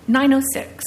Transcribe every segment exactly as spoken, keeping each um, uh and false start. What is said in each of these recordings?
nine oh six.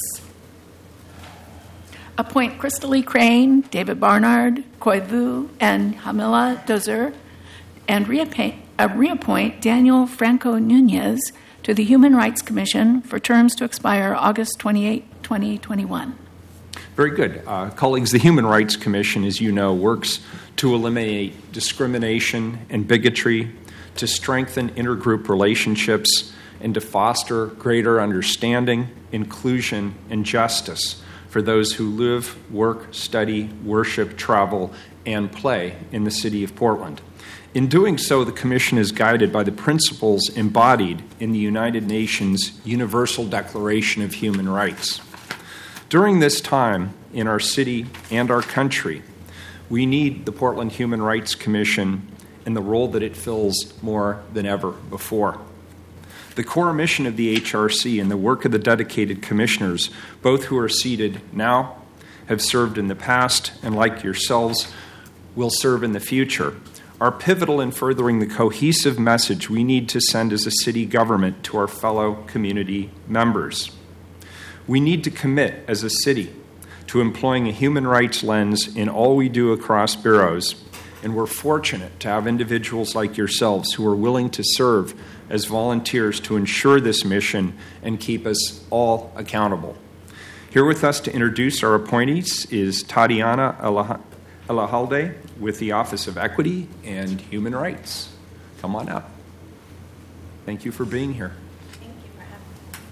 Appoint Crystal Crane, David Barnard, Khoi Vu, and Jamila Dozer, and reappoint, uh, reappoint Daniel Franco Nunez to the Human Rights Commission for terms to expire August twenty-eighth, twenty twenty-one. Very good. Uh, colleagues, the Human Rights Commission, as you know, works to eliminate discrimination and bigotry, to strengthen intergroup relationships, and to foster greater understanding, inclusion, and justice for those who live, work, study, worship, travel, and play in the city of Portland. In doing so, the Commission is guided by the principles embodied in the United Nations Universal Declaration of Human Rights. During this time in our city and our country, we need the Portland Human Rights Commission and the role that it fills more than ever before. The core mission of the H R C and the work of the dedicated commissioners, both who are seated now, have served in the past, and like yourselves, will serve in the future, are pivotal in furthering the cohesive message we need to send as a city government to our fellow community members. We need to commit as a city to employing a human rights lens in all we do across bureaus, and we're fortunate to have individuals like yourselves who are willing to serve as volunteers to ensure this mission and keep us all accountable. Here with us to introduce our appointees is Tatiana Alahalde with the Office of Equity and Human Rights. Come on up. Thank you for being here. Thank you for having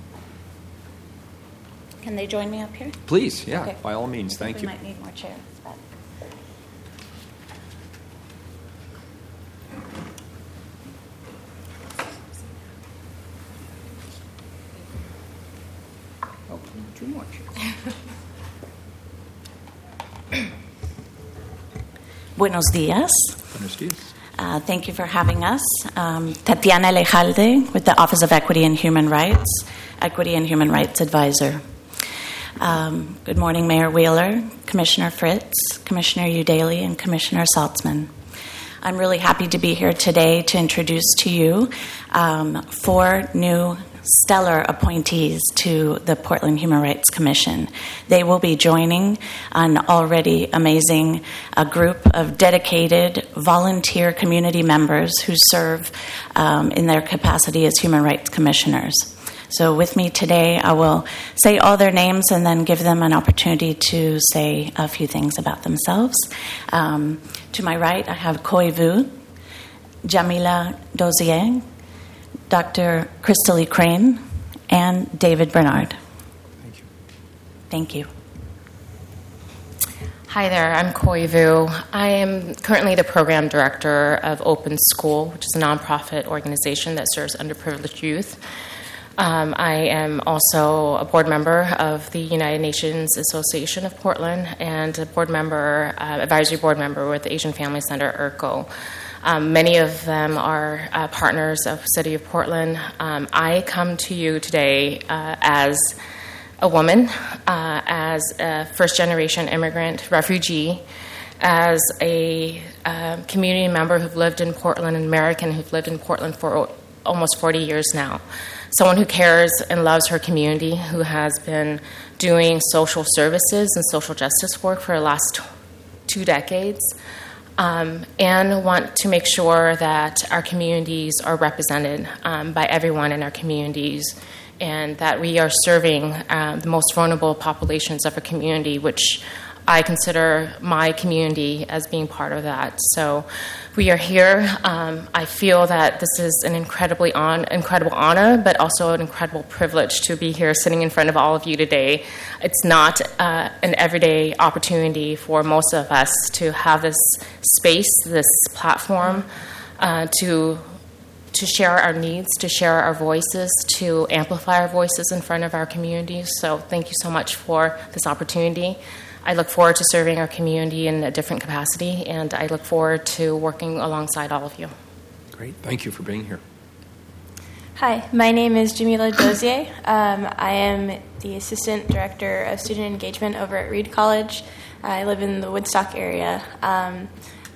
me. Can they join me up here? Please, yeah, Okay. by all means. Thank we you. We might need more chairs. But... Oh, two more chairs. Buenos días. Buenos días. Uh, thank you for having us. Um, Tatiana Alahalde with the Office of Equity and Human Rights, Equity and Human Rights Advisor. Um, good morning, Mayor Wheeler, Commissioner Fritz, Commissioner Udaley, and Commissioner Saltzman. I'm really happy to be here today to introduce to you um, four new stellar appointees to the Portland Human Rights Commission. They will be joining an already amazing uh, group of dedicated volunteer community members who serve um, in their capacity as human rights commissioners. So with me today, I will say all their names and then give them an opportunity to say a few things about themselves. Um, to my right, I have Khoi Vu, Jamila Dozier, Doctor Crystal Crane, and David Bernard. Thank you. Thank you. Hi there, I'm Khoi Vu. I am currently the program director of Open School, which is a nonprofit organization that serves underprivileged youth. Um, I am also a board member of the United Nations Association of Portland and a board member, uh, advisory board member with the Asian Family Center, E R C O. Um, many of them are uh, partners of the City of Portland. Um, I come to you today uh, as a woman, uh, as a first-generation immigrant refugee, as a uh, community member who've lived in Portland, an American who've lived in Portland for almost forty years now. Someone who cares and loves her community, who has been doing social services and social justice work for the last two decades. Um, and want to make sure that our communities are represented um, by everyone in our communities, and that we are serving uh, the most vulnerable populations of our community, which I consider my community as being part of that. So we are here. Um, I feel that this is an incredibly on, incredible honor, but also an incredible privilege to be here sitting in front of all of you today. It's not uh, an everyday opportunity for most of us to have this space, this platform, uh, to to share our needs, to share our voices, to amplify our voices in front of our communities. So thank you so much for this opportunity. I look forward to serving our community in a different capacity, and I look forward to working alongside all of you. Great. Thank you for being here. Hi, my name is Jamila Dozier. Um, I am the Assistant Director of Student Engagement over at Reed College. I live in the Woodstock area. Um,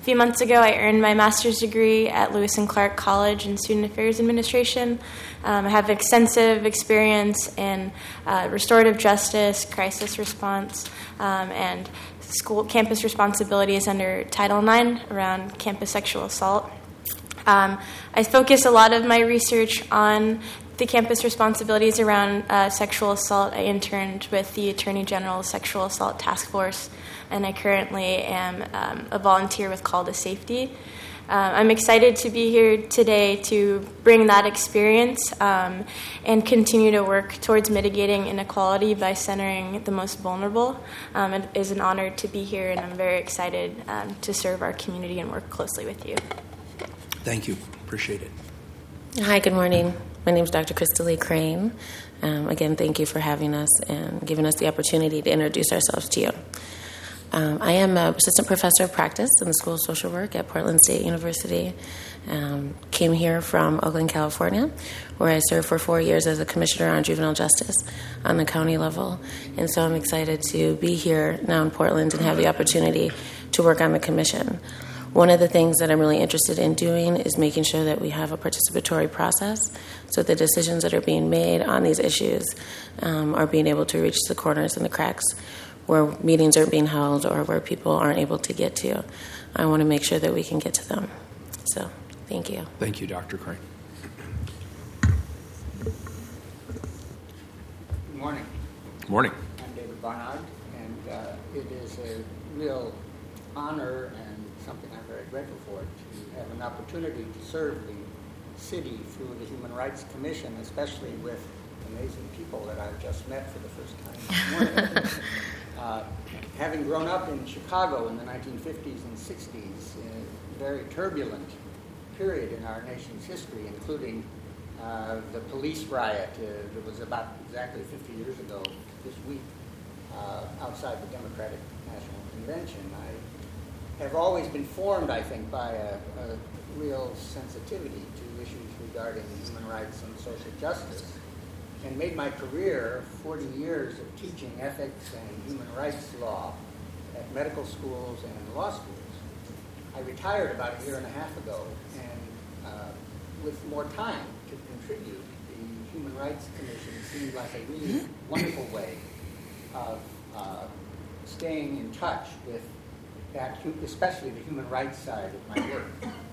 few months ago, I earned my master's degree at Lewis and Clark College in Student Affairs Administration. Um, I have extensive experience in uh, restorative justice, crisis response, um, and school campus responsibilities under Title nine around campus sexual assault. Um, I focus a lot of my research on the campus responsibilities around uh, sexual assault. I interned with the Attorney General's Sexual Assault Task Force, and I currently am um, a volunteer with Call to Safety. Um, I'm excited to be here today to bring that experience um, and continue to work towards mitigating inequality by centering the most vulnerable. Um, it is an honor to be here, and I'm very excited um, to serve our community and work closely with you. Thank you. Appreciate it. Hi, good morning. My name is Doctor Crystal Lee Crane. Um, again, thank you for having us and giving us the opportunity to introduce ourselves to you. Um, I am an assistant professor of practice in the School of Social Work at Portland State University. Um, came here from Oakland, California, where I served for four years as a commissioner on juvenile justice on the county level. And so I'm excited to be here now in Portland and have the opportunity to work on the commission. One of the things that I'm really interested in doing is making sure that we have a participatory process so the decisions that are being made on these issues um, are being able to reach the corners and the cracks where meetings aren't being held or where people aren't able to get to. I want to make sure that we can get to them. So, thank you. Thank you, Doctor Crane. Good morning. Good morning. I'm David Barnard, and uh, it is a real honor and something I'm very grateful for to have an opportunity to serve the city through the Human Rights Commission, especially with amazing people that I've just met for the first time this morning. Uh, having grown up in Chicago in the nineteen fifties and sixties, in a very turbulent period in our nation's history, including uh, the police riot uh, that was about exactly fifty years ago this week uh, outside the Democratic National Convention, I have always been formed, I think, by a, a real sensitivity to issues regarding human rights and social justice, and made my career forty years of teaching ethics and human rights law at medical schools and law schools. I retired about a year and a half ago, and uh, with more time to contribute, the Human Rights Commission seemed like a really wonderful way of uh, staying in touch with that, especially the human rights side of my work.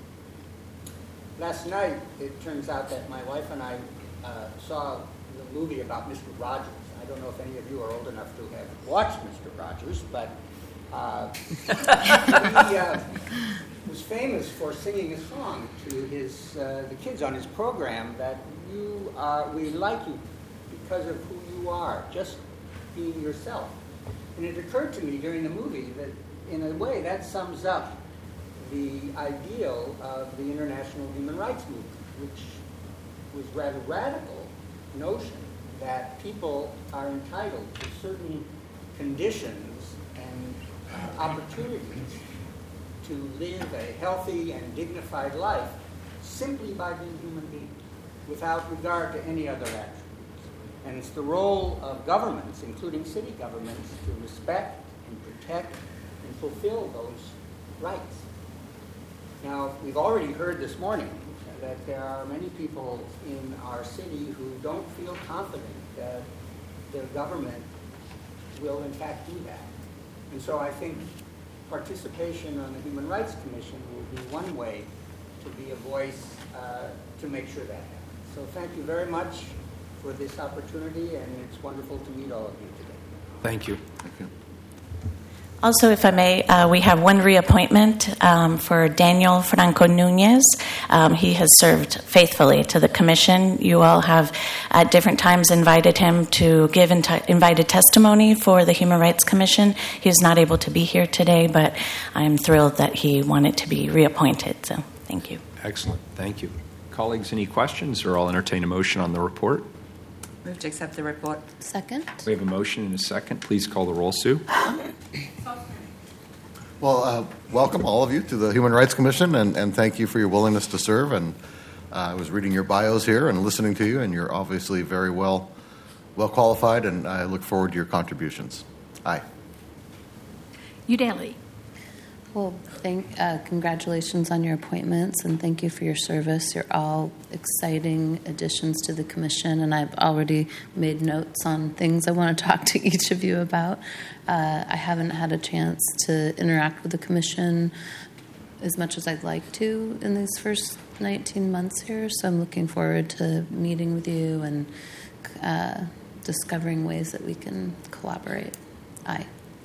Last night, it turns out that my wife and I uh, saw the movie about Mister Rogers. I don't know if any of you are old enough to have watched Mister Rogers, but uh, he uh, was famous for singing a song to his uh, the kids on his program that you are, we like you because of who you are, just being yourself. And it occurred to me during the movie that in a way that sums up the ideal of the international human rights movement, which was rather radical notion that people are entitled to certain conditions and uh, opportunities to live a healthy and dignified life simply by being human beings, without regard to any other attributes. And it's the role of governments, including city governments, to respect and protect and fulfill those rights. Now, we've already heard this morning that there are many people in our city who don't feel confident that their government will in fact do that. And so I think participation on the Human Rights Commission will be one way to be a voice uh, to make sure that happens. So thank you very much for this opportunity, and it's wonderful to meet all of you today. Thank you. Thank you. Also, if I may, uh, we have one reappointment um, for Daniel Franco Nunez. Um, he has served faithfully to the commission. You all have at different times invited him to give inti- invited testimony for the Human Rights Commission. He is not able to be here today, but I'm thrilled that he wanted to be reappointed. So thank you. Excellent. Thank you. Colleagues, any questions, or I'll entertain a motion on the report? Move to accept the report. Second. We have a motion and a second. Please call the roll, Sue. Well, uh, welcome all of you to the Human Rights Commission, and, and thank you for your willingness to serve. And uh, I was reading your bios here and listening to you, and you're obviously very well well qualified, and I look forward to your contributions. Aye. Udaley. Well, thank, uh, congratulations on your appointments, and thank you for your service. You're all exciting additions to the commission, and I've already made notes on things I want to talk to each of you about. Uh, I haven't had a chance to interact with the commission as much as I'd like to in these first nineteen months here, so I'm looking forward to meeting with you and uh, discovering ways that we can collaborate. Aye.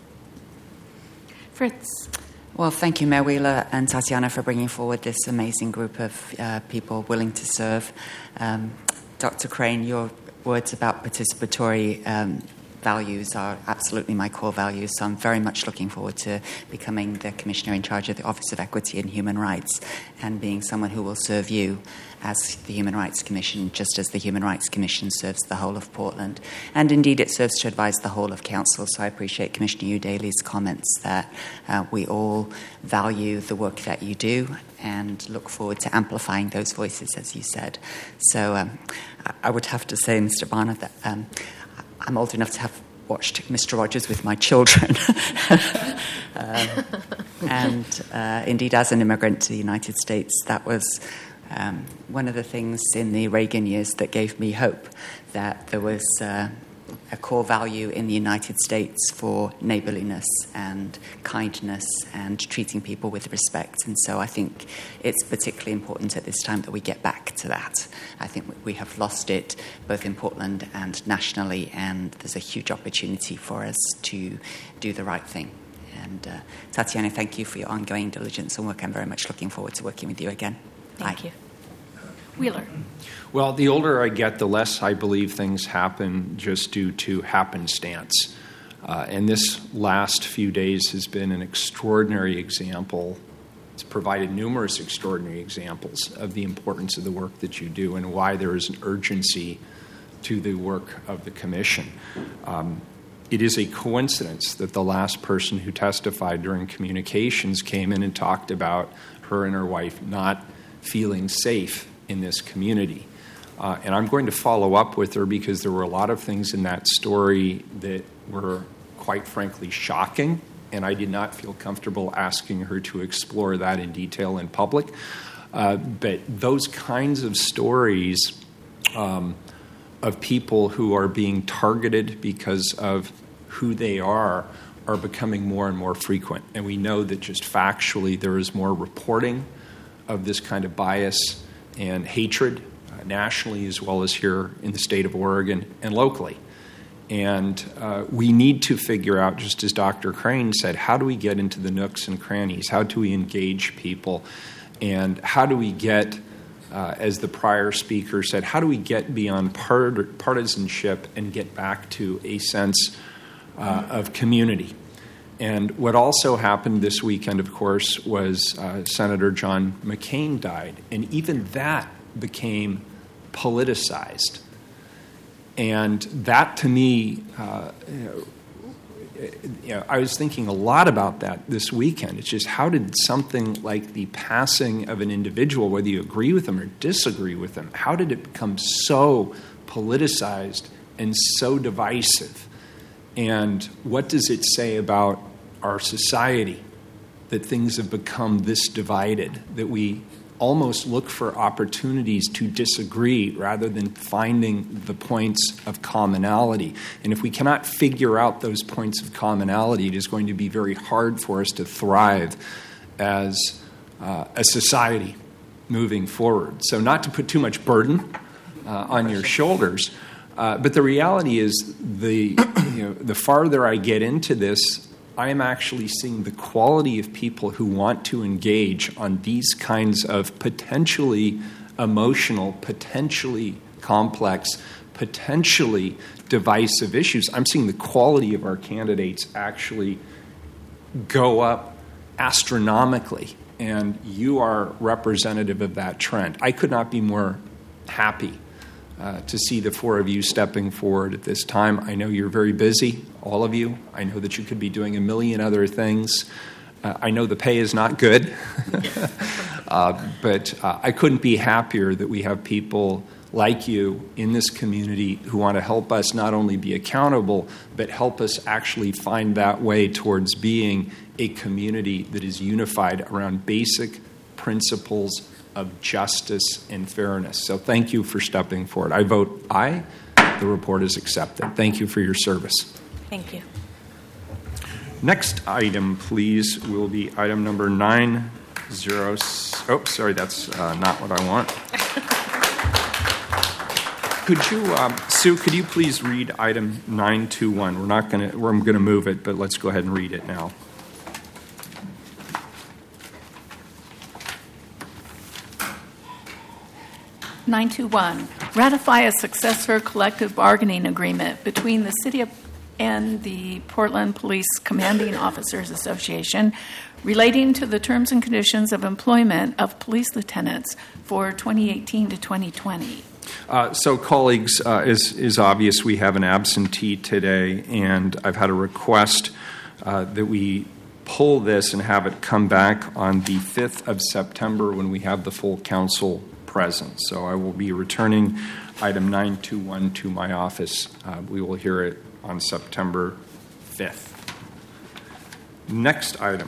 Fritz. Well, thank you, Mayor Wheeler and Tatiana, for bringing forward this amazing group of uh, people willing to serve. Um, Doctor Crane, your words about participatory um, values are absolutely my core values, so I'm very much looking forward to becoming the Commissioner in charge of the Office of Equity and Human Rights and being someone who will serve you as the Human Rights Commission, just as the Human Rights Commission serves the whole of Portland. And indeed, it serves to advise the whole of Council, so I appreciate Commissioner Udaley's comments that uh, we all value the work that you do and look forward to amplifying those voices, as you said. So um, I would have to say, Mister Barnard, that um, I'm old enough to have watched Mister Rogers with my children. um, and uh, indeed, as an immigrant to the United States, that was um, one of the things in the Reagan years that gave me hope that there was uh, a core value in the United States for neighborliness and kindness and treating people with respect. And so I think it's particularly important at this time that we get back to that. I think we have lost it both in Portland and nationally, and there's a huge opportunity for us to do the right thing. And uh, Tatiana, thank you for your ongoing diligence and work. I'm very much looking forward to working with you again. Thank Bye. you. Wheeler. Well, the older I get, the less I believe things happen just due to happenstance. Uh, and this last few days has been an extraordinary example. It's provided numerous extraordinary examples of the importance of the work that you do and why there is an urgency to the work of the Commission. Um, it is a coincidence that the last person who testified during communications came in and talked about her and her wife not feeling safe in this community. Uh, and I'm going to follow up with her because there were a lot of things in that story that were, quite frankly, shocking, and I did not feel comfortable asking her to explore that in detail in public. Uh, but those kinds of stories um, of people who are being targeted because of who they are are becoming more and more frequent. And we know that just factually there is more reporting of this kind of bias and hatred uh, nationally as well as here in the state of Oregon and locally. And uh, we need to figure out, just as Doctor Crane said, how do we get into the nooks and crannies? How do we engage people? And how do we get, uh, as the prior speaker said, how do we get beyond part- partisanship and get back to a sense uh, of community? And what also happened this weekend, of course, was uh, Senator John McCain died. And even that became politicized. And that, to me, uh, you know, you know, I was thinking a lot about that this weekend. It's just how did something like the passing of an individual, whether you agree with them or disagree with them, how did it become so politicized and so divisive? And what does it say about our society that things have become this divided, that we almost look for opportunities to disagree rather than finding the points of commonality? And if we cannot figure out those points of commonality, it is going to be very hard for us to thrive as uh, a society moving forward. So not to put too much burden uh, on your shoulders, uh, but the reality is the, you know, the farther I get into this, I am actually seeing the quality of people who want to engage on these kinds of potentially emotional, potentially complex, potentially divisive issues. I'm seeing the quality of our candidates actually go up astronomically, and you are representative of that trend. I could not be more happy Uh, to see the four of you stepping forward at this time. I know you're very busy, all of you. I know that you could be doing a million other things. Uh, I know the pay is not good, uh, but uh, I couldn't be happier that we have people like you in this community who want to help us not only be accountable, but help us actually find that way towards being a community that is unified around basic principles of justice and fairness. So thank you for stepping forward. I vote aye. The report is accepted. Thank you for your service. Thank you. Next item, please, will be item number nine zero. Oh, sorry, that's uh, not what I want. Could you, um, Sue? Could you please read item nine two one? We're not going to. I'm going to move it, but let's go ahead and read it now. nine two one, ratify a successor collective bargaining agreement between the City of and the Portland Police Commanding Officers Association relating to the terms and conditions of employment of police lieutenants for twenty eighteen to twenty twenty. Uh, so, colleagues, uh, is is obvious we have an absentee today, and I've had a request uh, that we pull this and have it come back on the fifth of September when we have the full council present. So I will be returning item nine two one to my office. Uh, we will hear it on September fifth. Next item